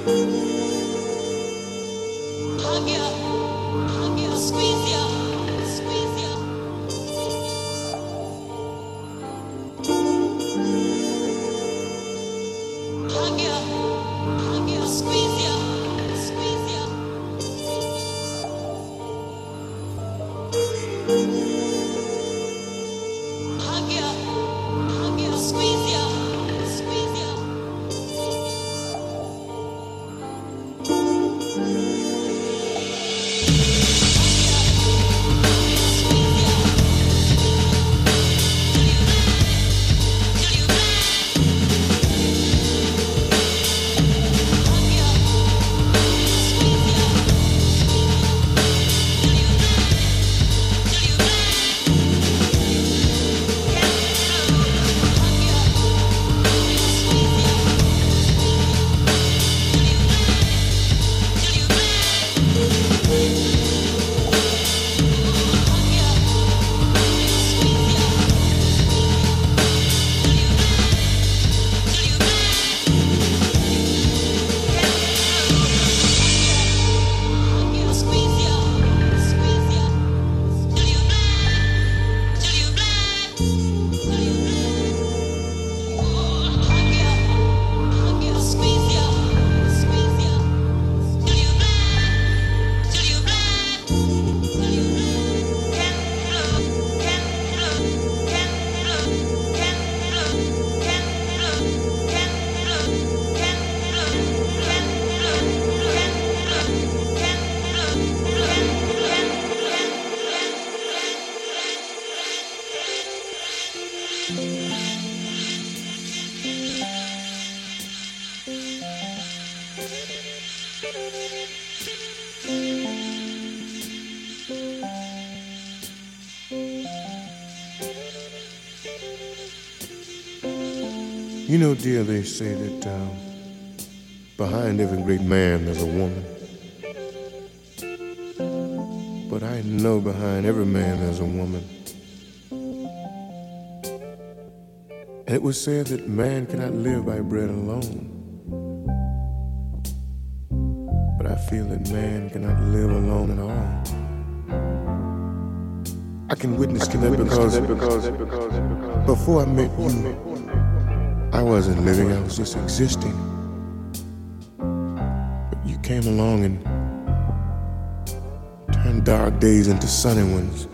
You know, dear, they say that behind every great man there's a woman. But I know behind every man there's a woman. And it was said that man cannot live by bread alone. But I feel that man cannot live alone at all. I can witness to that because before I met you, I wasn't living, I was just existing. But you came along and turned dark days into sunny ones.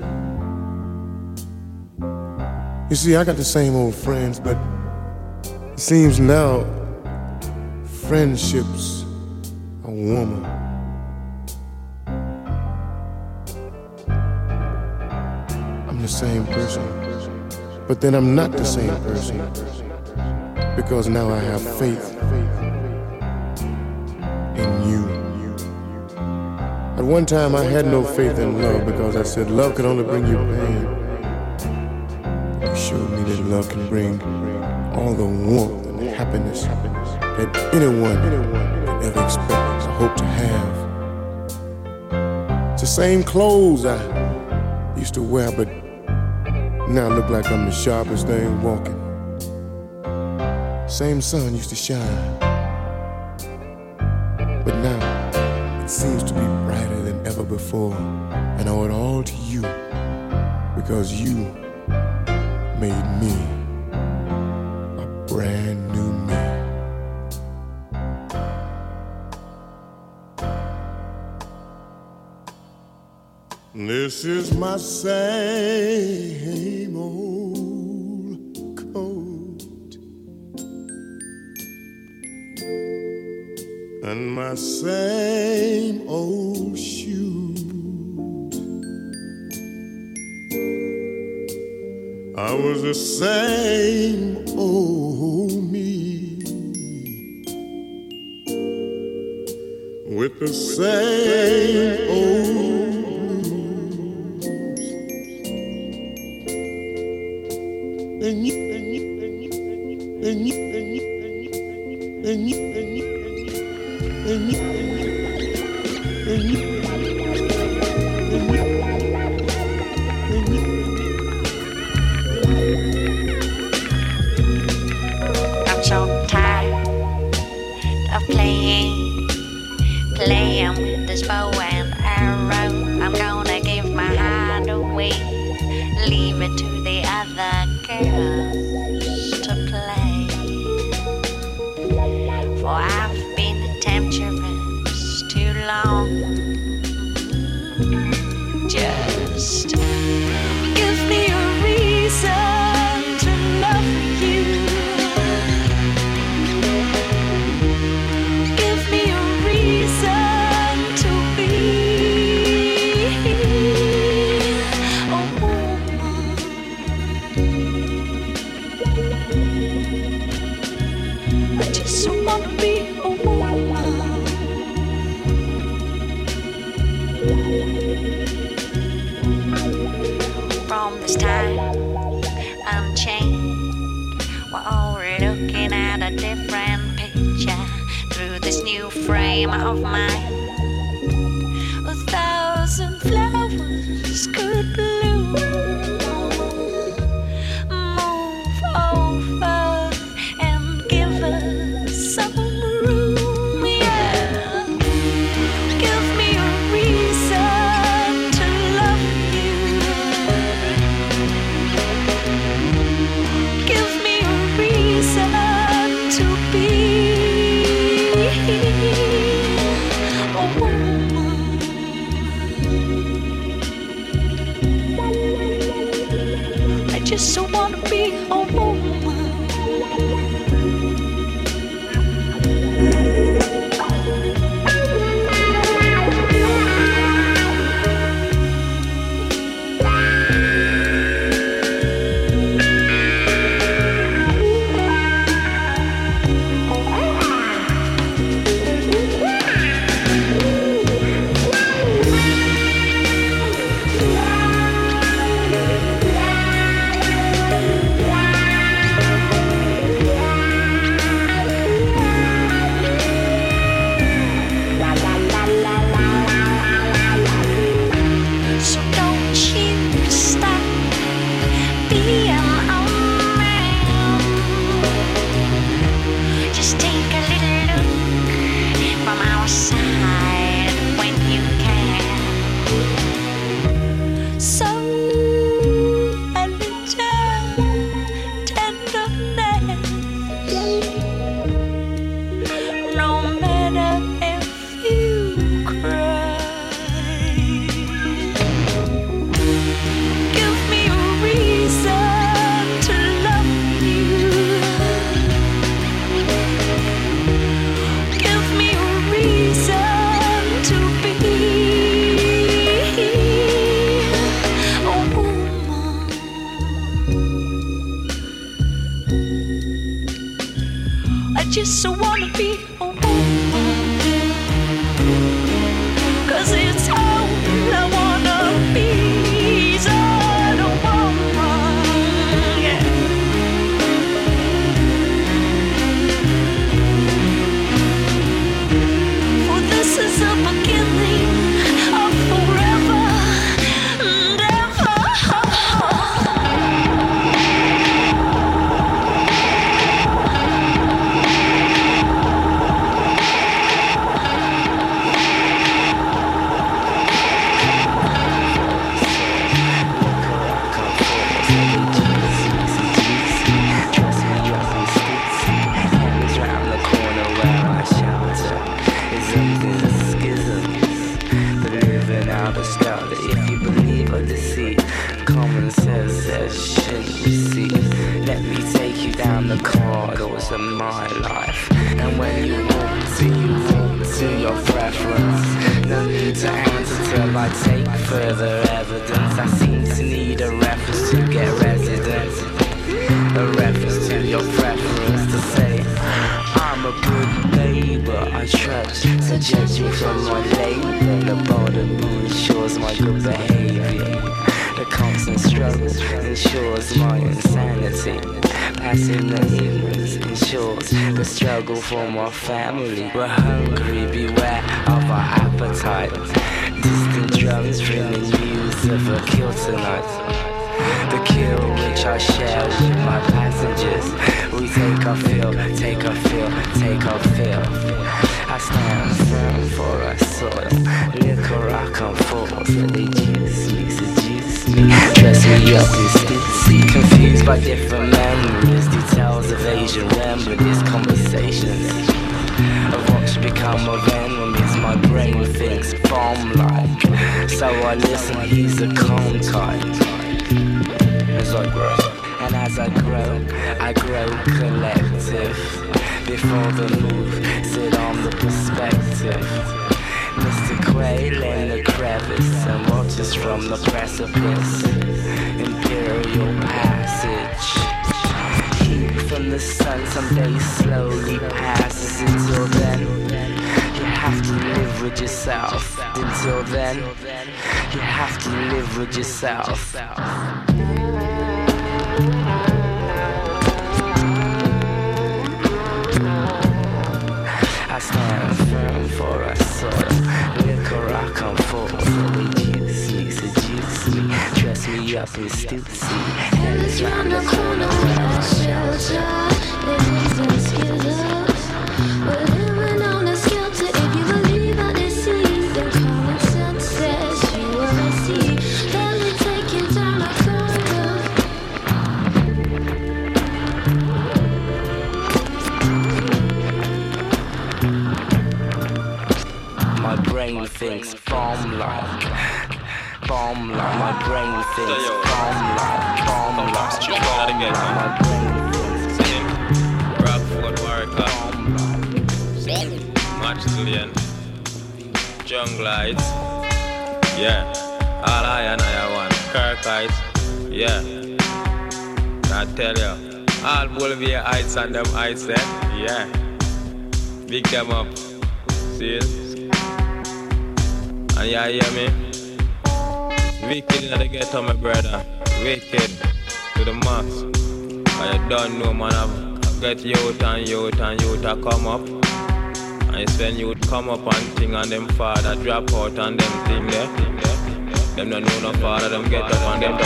You see, I got the same old friends, but it seems now friendship's a woman. I'm the same person, but then I'm not the same person. Because now I have faith in you. At one time I had no faith in love because I said love can only bring you pain. But you showed me that love can bring all the warmth and happiness that anyone can ever expect or hope to have. It's the same clothes I used to wear, but now I look like I'm the sharpest thing walking. Same sun used to shine, but now it seems to be brighter than ever before. And I owe it all to you, because you made me a brand new me. This is my same old coat and my same old shoes. I was the same old me with the same old I'm so tired of playing playing with this bow and arrow. I'm gonna give my heart away, leave it to the other girls to play. For I've been temptress too long. Just give me a reason to love you. Give me a reason to be a woman. I just wanna be a woman. From this time unchained, we're all looking at a different picture through this new frame of mine. 1,000 flowers could bloom. Move over and give us some room, yeah. Give me a reason to love you. Give me a reason to be a woman. I just wanna be a woman. So don't you stop being a man. Just take a little look from outside when you can. So a little tenderness, no matter if you cry. Give me a reason to love you. Give me a reason to be a woman. I just wanna be a woman. 'Cause it's all I wanna be. Is a woman, yeah. For this is the beginning of forever and ever. The corridors of my life, and when you walk to your preference. No need to answer till I take further evidence. I seem to need a reference to get residence, a reference to your preference to say I'm a good neighbor. I trust, so judging from my label, the bottom ensures my good behavior. The constant struggle ensures my insanity. Passing the ignorance ensures the struggle for my family. We're hungry, beware of our appetite. Distant drums ringing news of a kill tonight. The kill which I share with my passengers. We take our fill, take our fill, take our fill. I stand firm for a soil. Liquor I come full, so they juice me, seduce me. Dress me up in stupidity. Confused by different memories. Details of Asian remedies, conversations of what should become of enemies. My brain thinks bomb-like, so I listen, he's a calm type. As I grow, and as I grow collective. Before the move, sit on the perspective. Mr. Quail in the crevice and watches from the precipice. Imperial passage. Heat from the sun some days slowly passes. Until then, you have to live with yourself. Until then, you have to live with yourself. I stand firm for a soil. Liquor I come full, so they juice me, seduce me, dress me up in stupidity. And it's round the corner where I shelter. It isn't together. We're living on a skelter. If you believe what they see, then common sense says you wanna see. Barely taking down a corridor. My brain thinks bomb-like. Bomb-like. My brain thinks bomb-like. Bomb-like. My brain thinks Rockford, Warwick, Matchillion, Junglites, yeah, all I and I want, Kirkites, yeah, I tell you, all Bolivia heights and them heights there, yeah, big them up, see it? And you hear me? Wicked in the ghetto, my brother, wicked to the max. And you don't know, man, I get youth and youth I come up. And you spend youth come up and thing and them father drop out and them thing there. Them don't know no father, them get up and them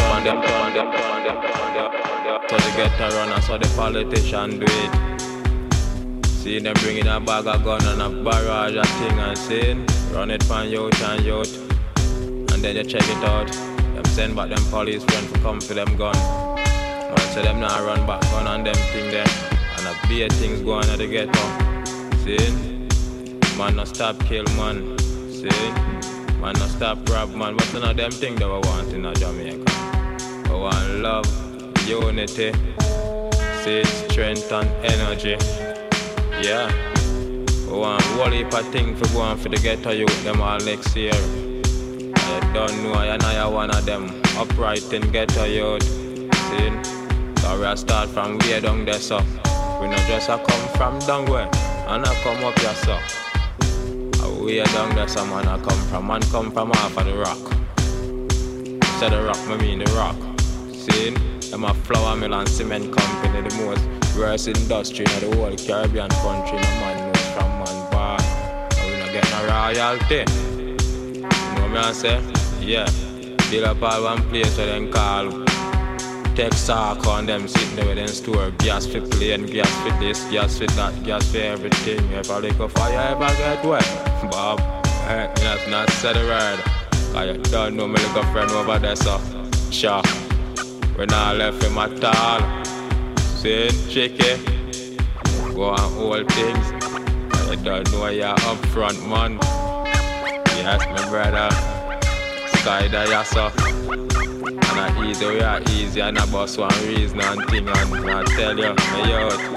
so they get to run and so the politician do it. See them bringing a bag of gun and a barrage of thing and saying, run it from youth and youth. And then you check it out. Them send back them police friends to come for them gun. Man say them now run back gun on them thing there. And a beer things going at the ghetto. See? Man no stop kill man. See? Man no stop rob man. But none of them things that we want in Jamaica. We want love, unity, see, strength and energy. Yeah. We want one heap of things for going for the ghetto youth them all next year. I don't know, I know one of them upright in ghetto youth. See? So we start from way down there, so we not just a come from down where and I come up here, so way down there, some man I come from half of the rock. Say the rock, I mean the rock. See? Them a flour mill and cement company, the most worst industry in the whole Caribbean country. No man knows from man bar. And we not get no royalty. You know what I say? Yeah. Build up all one place where them call Texaco and them sitting there with them store gas for plane, gas for this, gas for that, gas for everything. If I lick a fire, ever get wet? Bob, that's not said a word. Cause you don't know me little friend over there, so sure. We not left him at all. See, tricky. Go on hold things. You don't know you're up front, man. Yes, my brother. Sky there, so. And I easy, we are easy, and I bust one reason and thing, and I tell you, my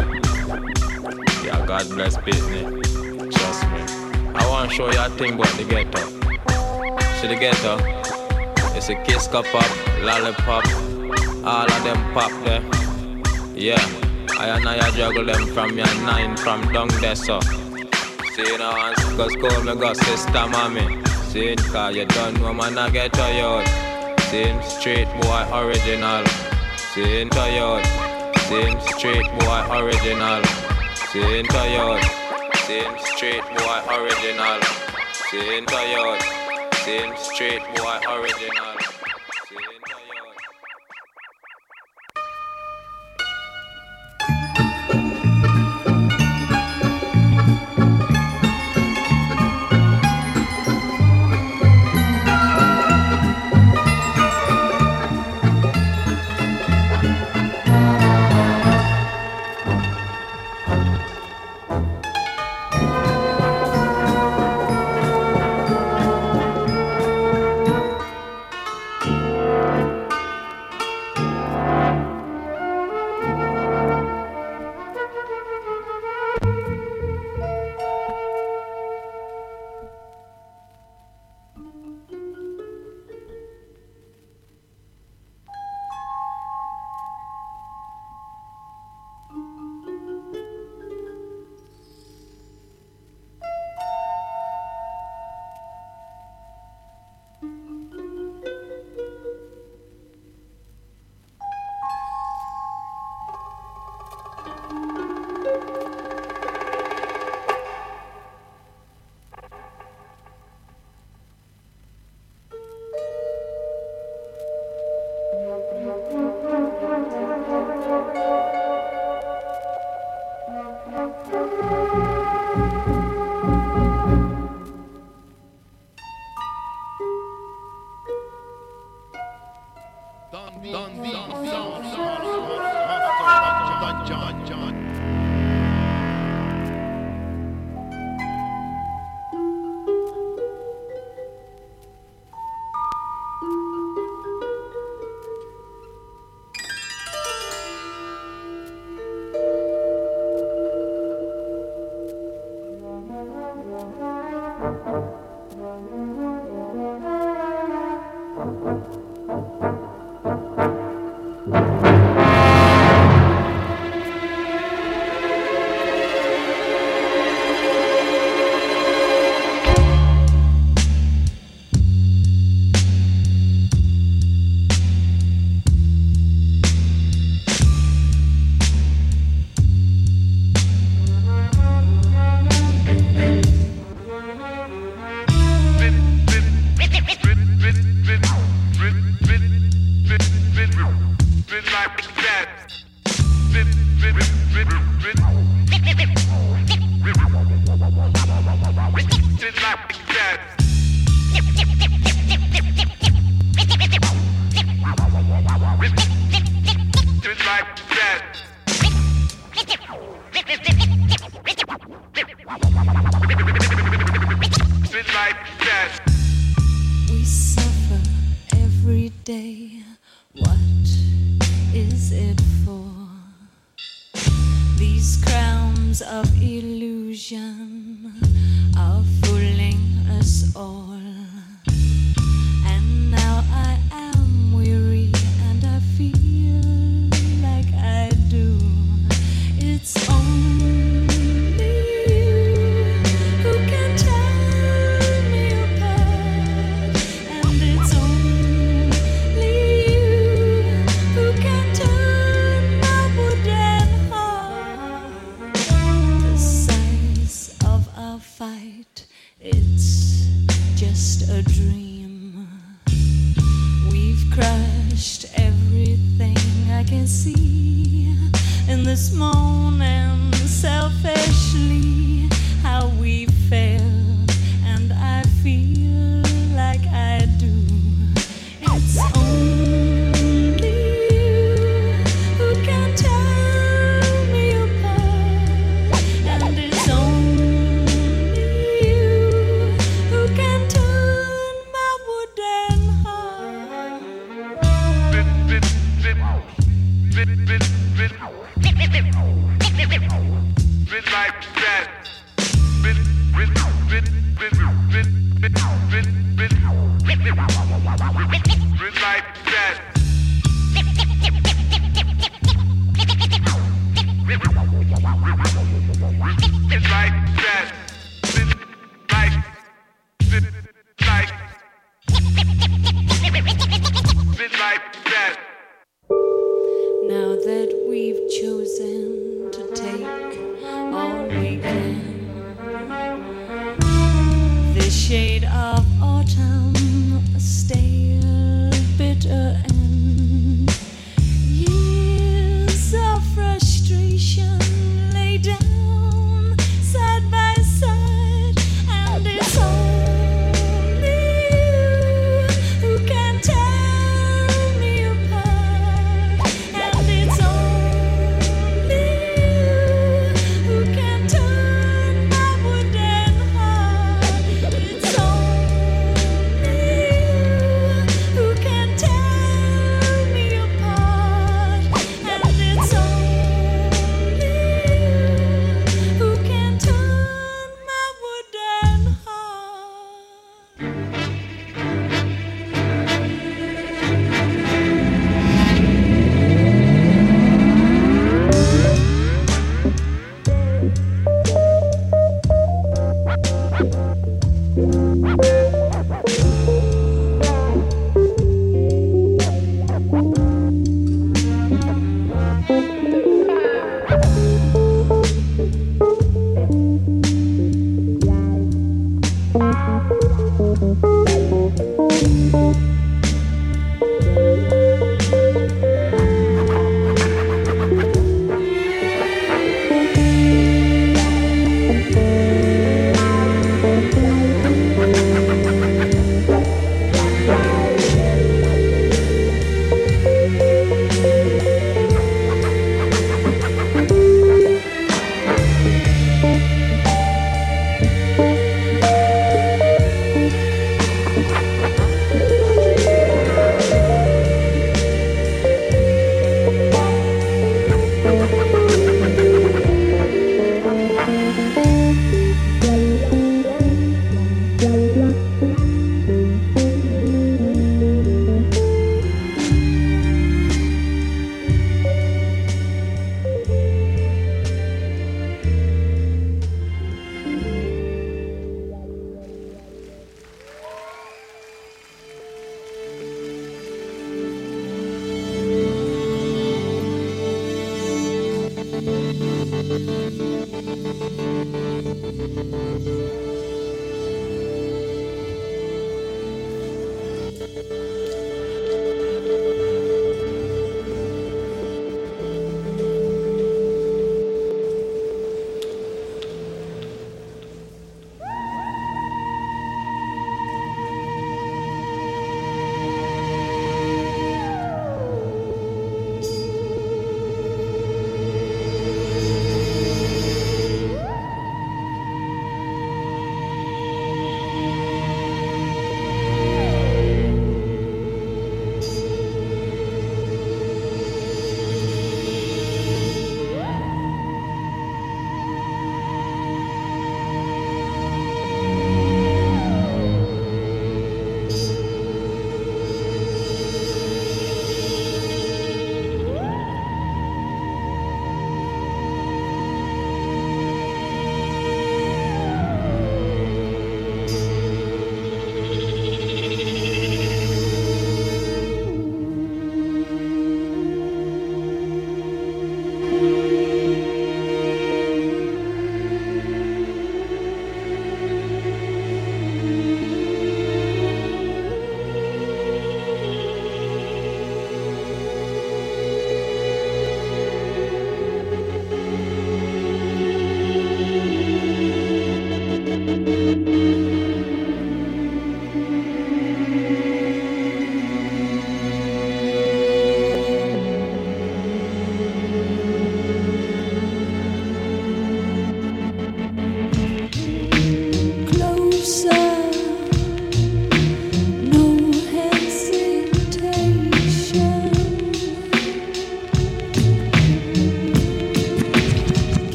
youth. Yeah, God bless Pitney. Trust me. I want to show you a thing about the ghetto. See the ghetto? It's a kiss cup pop, lollipop, all of them pop there. Yeah, I and I juggle them from your 9 from down there, so. See you now, cause call me go sister mommy. See, cause you don't know man I get to youth. See, straight boy original. See, to youth. See, straight boy original. See, to youth. Same straight boy original. Same to youth. Same straight boy original. Same to youth.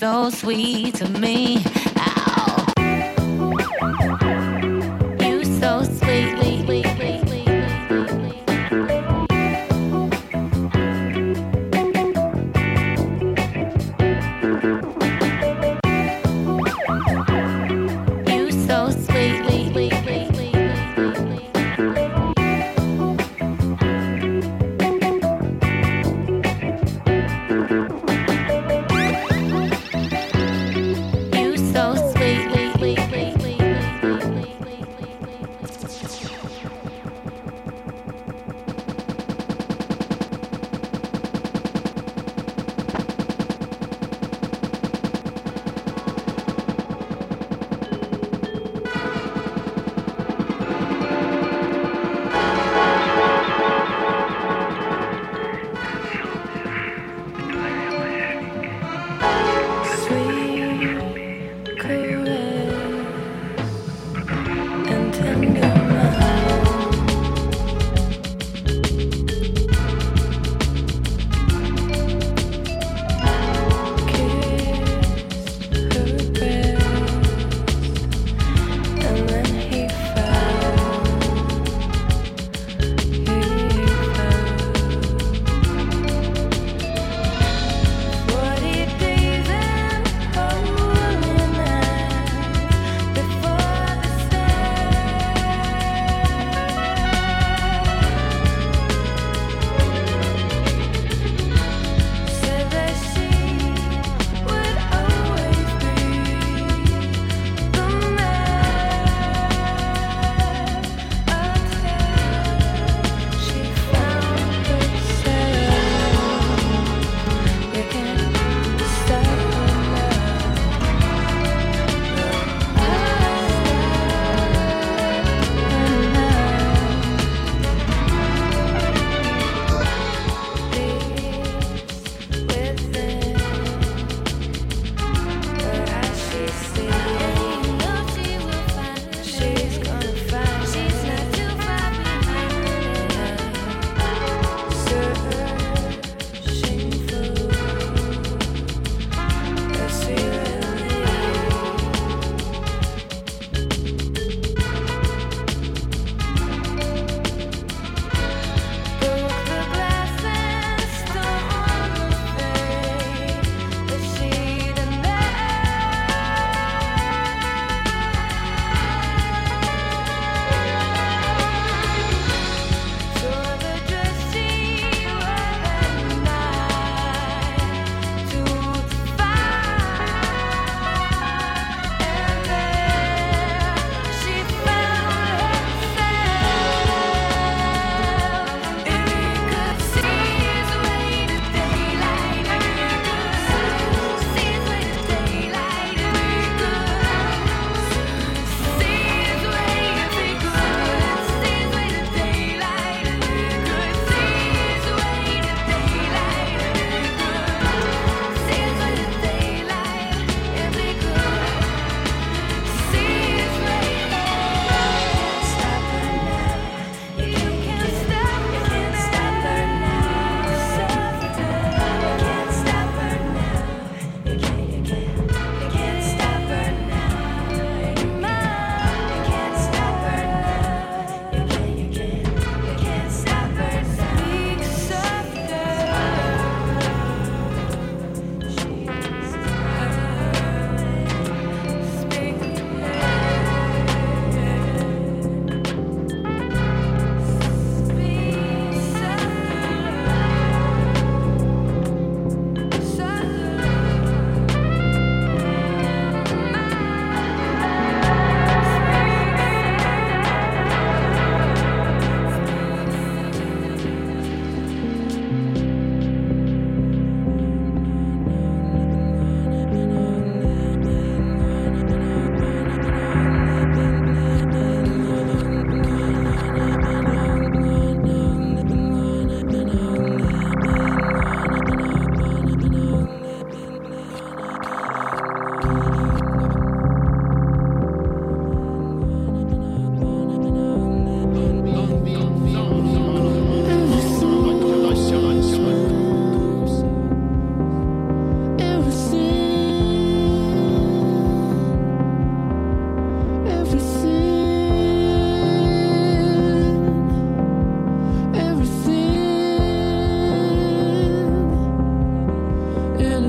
so sweet to me. Ow. You so sweet. So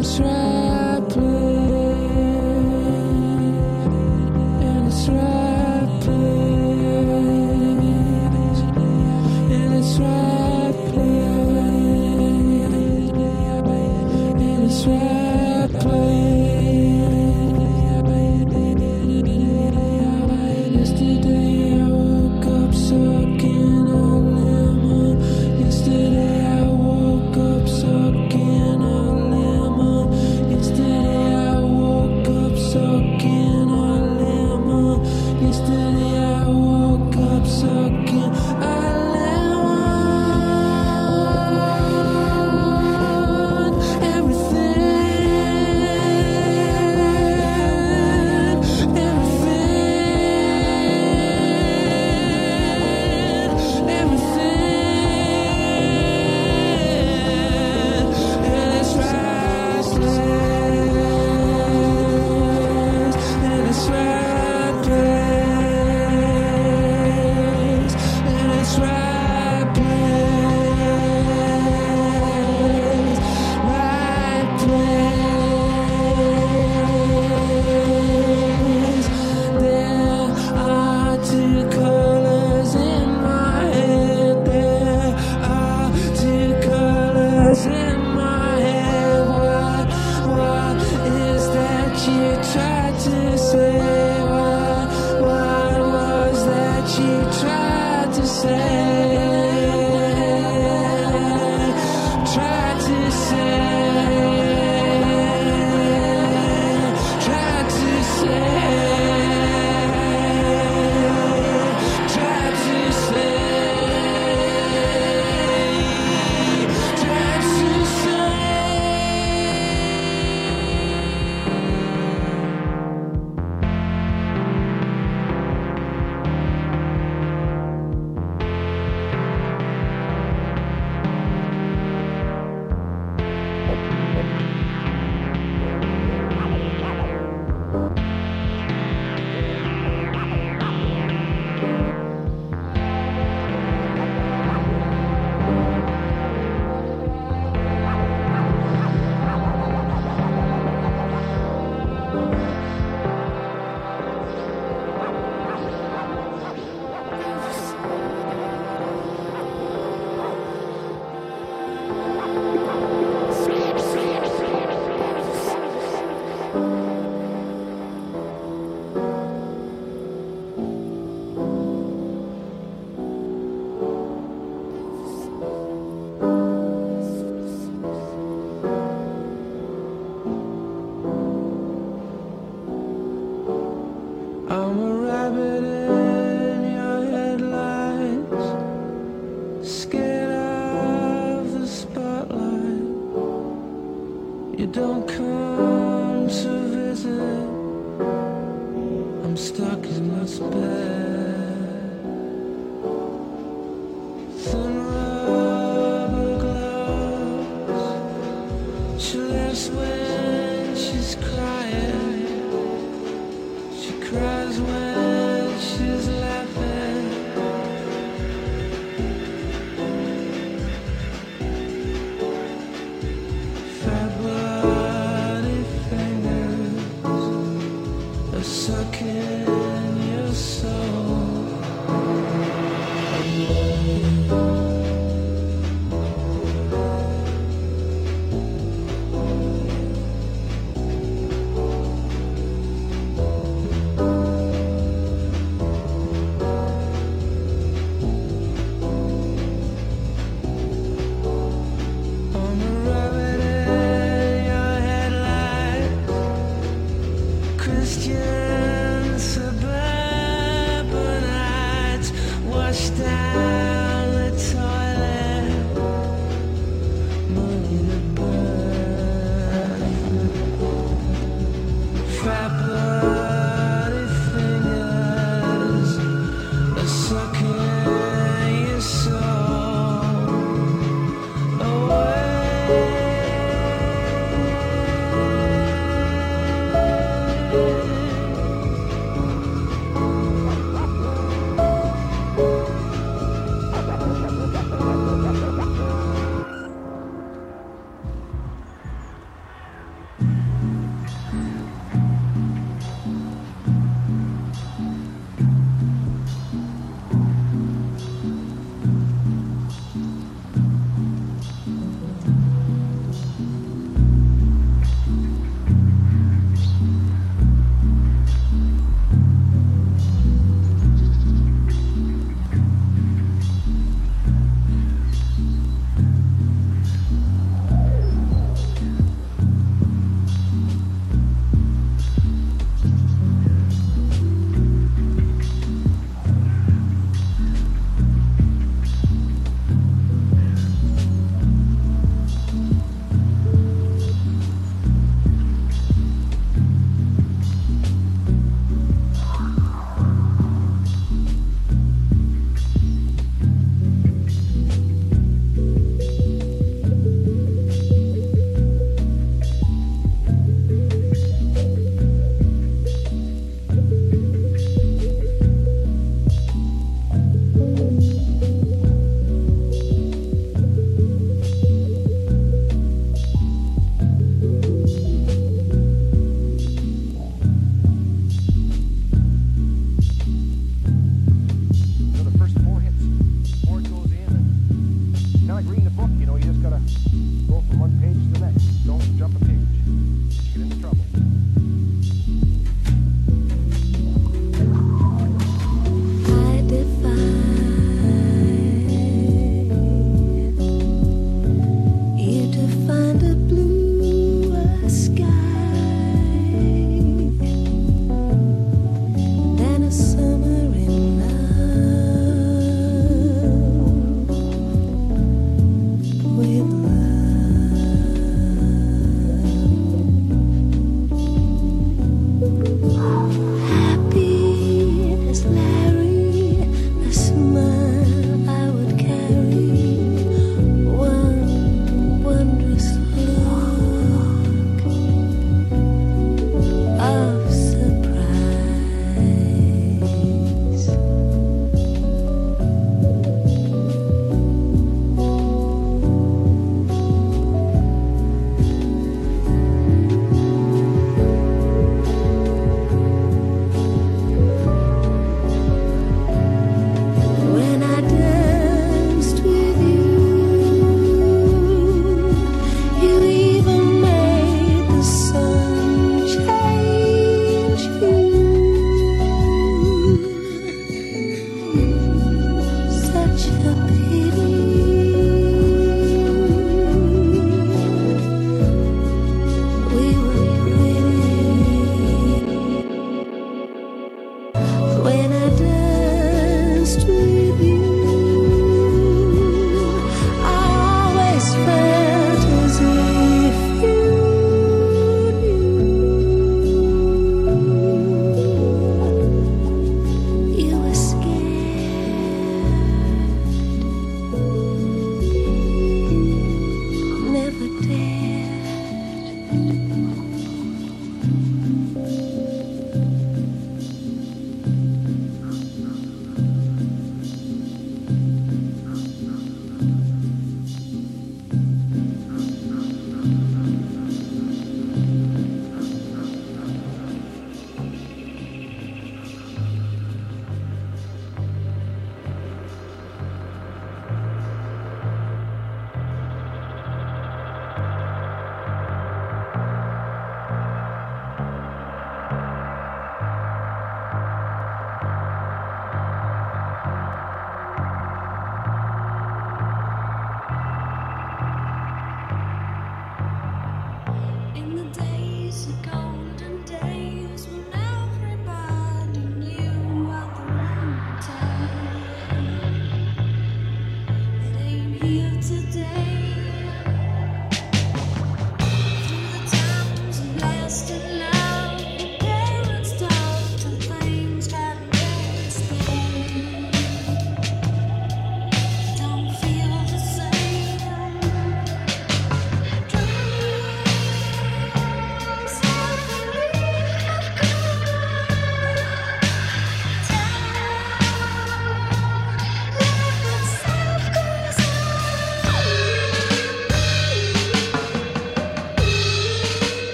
Sucking your soul.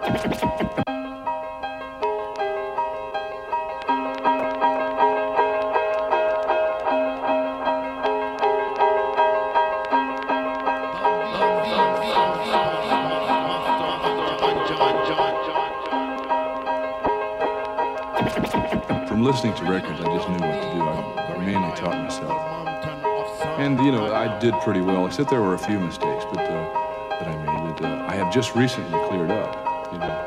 From listening to records, I just knew what to do. I mainly taught myself. And, you know, I did pretty well, except there were a few mistakes that I made that I have just recently cleared up, you know.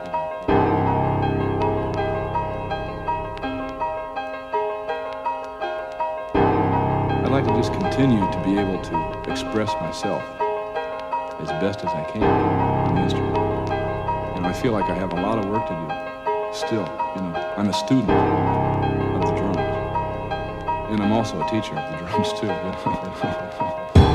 I'd like to just continue to be able to express myself as best as I can on the instrument. And I feel like I have a lot of work to do still, you know. I'm a student of the drums. And I'm also a teacher of the drums too, you know.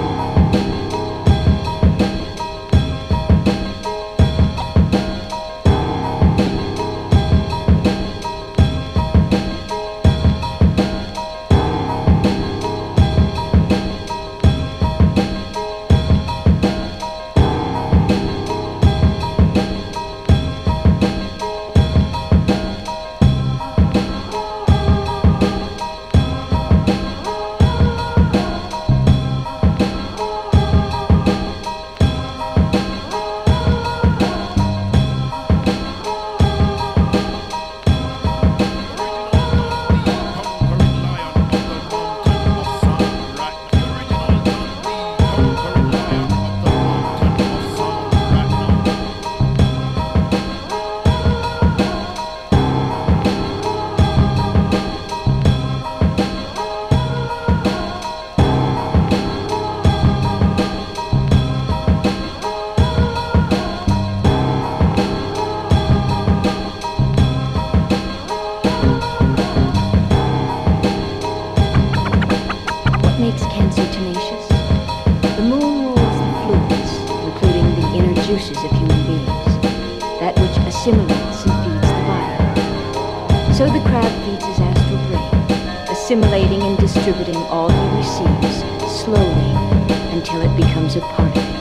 Assimilating and distributing all he receives slowly until it becomes a part of him.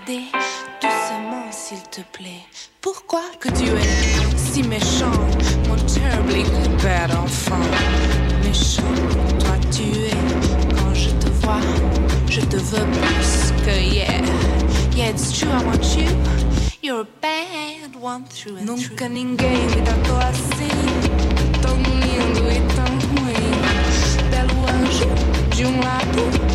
m'aider doucement, s'il te plaît. Pourquoi que tu es si méchant, mon terribly bad enfant? Méchant, toi tu es. Quand je te vois, je te veux plus que yeah. Yeah, it's true, I want you. You're a bad one through and through. Nunca ninguém me tratou assim, tão lindo e tão ruim. Belo anjo de um lado,